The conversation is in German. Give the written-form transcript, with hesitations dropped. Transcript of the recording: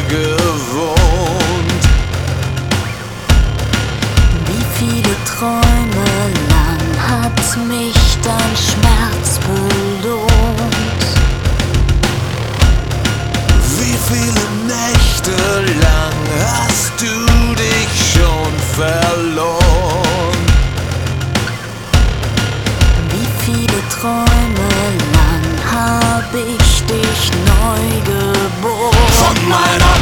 gewohnt. Wie viele Träume lang hat mich dein Schmerz belohnt? Wie viele Nächte lang hast du dich schon verloren? Wie viele Träume lang hab ich dich neu geboren? Von meiner